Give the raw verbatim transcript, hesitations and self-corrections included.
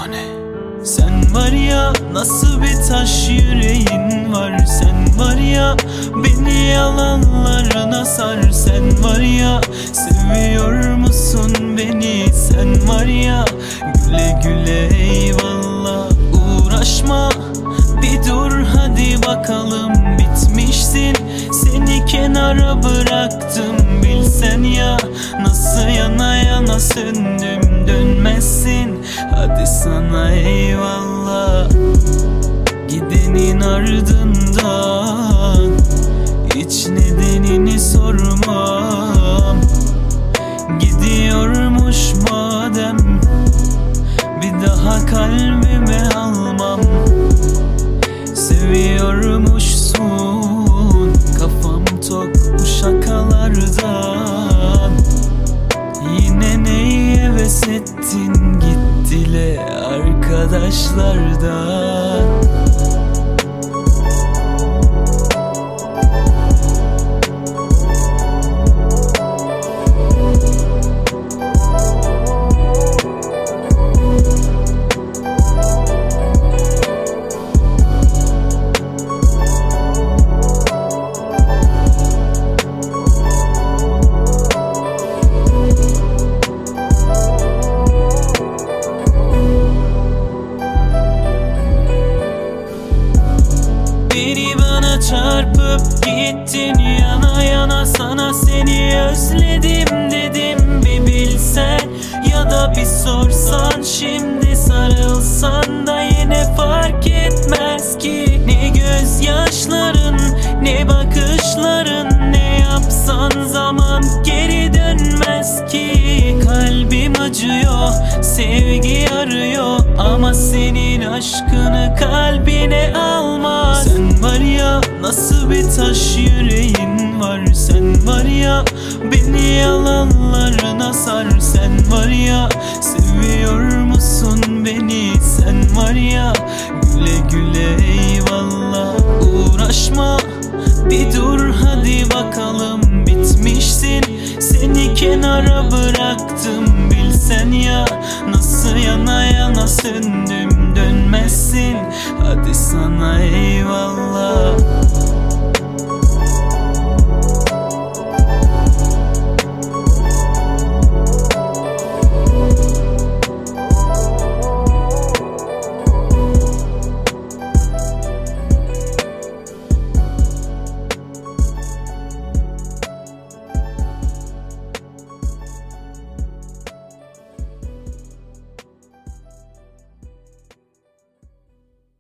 Efsane. Sen var ya, nasıl bir taş yüreğin var. Sen var ya, beni yalanlarına sar. Sen var ya, seviyor musun beni? Sen var ya, güle güle eyvallah. Uğraşma, bir dur hadi bakalım. Bitmişsin, seni kenara bıraktım. Bilsen ya, nasıl yana yana söndüm. Dönmezsin, hadi sana eyvallah. Gidenin ardından hiç nedenini sormam. Gidiyormuş madem, bir daha kalbime almam. Seviyormuşsun, kafam tok bu şakalardan. Yine neye heves ettin, git dile arkadaşlardan. Beni bana çarpıp gittin, yana yana sana seni özledim dedim. Bir bilsen ya da bir sorsan, şimdi sarılsan da yine fark etmez ki. Ne gözyaşların, ne bakışların, ne yapsan zaman geri dönmez ki. Kalbim acıyor, sevgi arıyor ama senin aşkını kalbine almaz. Sen var ya, nasıl bir taş yüreğin var. Sen var ya, beni yalanlarına sar. Sen var ya, seviyor musun beni? Sen var ya, güle güle eyvallah. Uğraşma, bir dur hadi bakalım. Bitmişsin, seni kenara bıraktım. Bilsen ya, nasıl yana yana söndüm. Dönmezsin, hadi sana eyvallah.